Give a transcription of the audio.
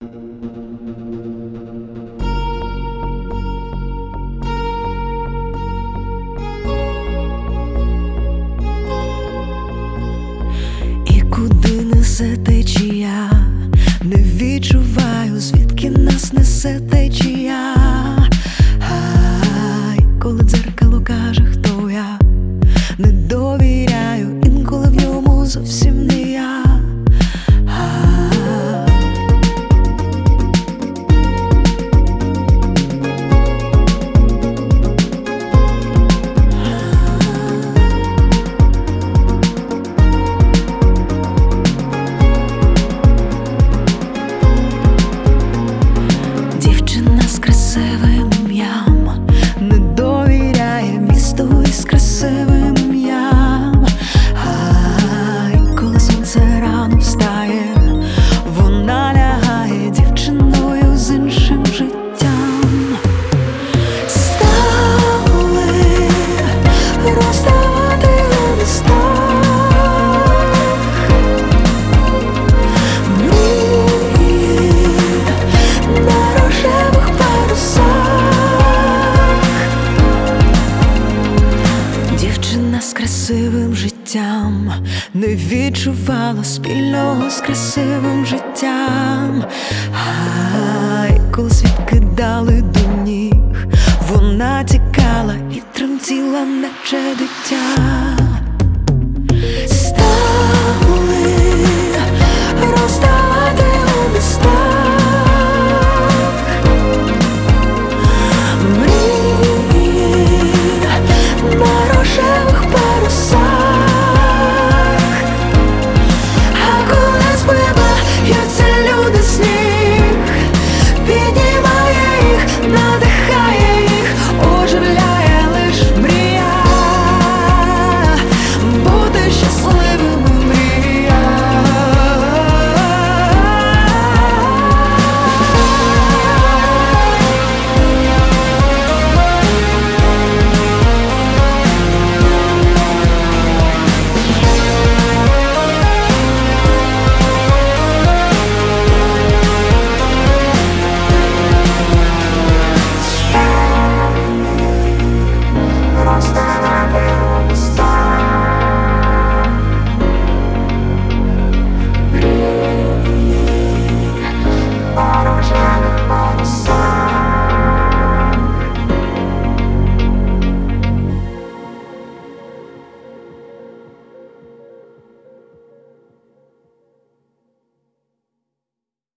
І куди несе течія, не відчуваю, звідки нас несе течія. Ай, коли дзеркало каже, хто я, не довіряю, інколи в ньому зовсім не я. Дівчина з красивим ім'ям не довіряє місту із красивим ім'ям. Ай, коли сонце рано встає, вона лягає дівчиною з іншим життям. Стали розставати на містах, мрії на рожевих парусах. Дівчина з красивим життям не відчувала спільного з красивим життям. Ай, коли світ кидали до ніг, вона тікала і тремтіла, наче дитя.